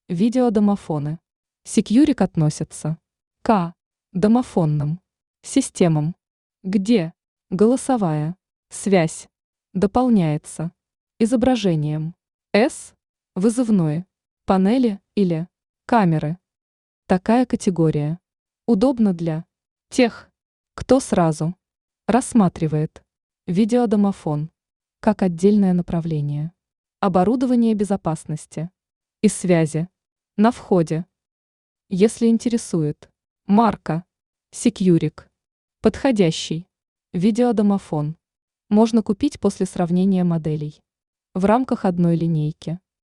Видеодомофоны. Securic относятся к домофонным системам, где голосовая связь дополняется изображением с вызывной панели или камеры. Такая категория удобна для тех, кто сразу рассматривает видеодомофон как отдельное направление. Оборудование безопасности и связи на входе. Если интересует марка Securic, подходящий видеодомофон можно купить после сравнения моделей в рамках одной линейки.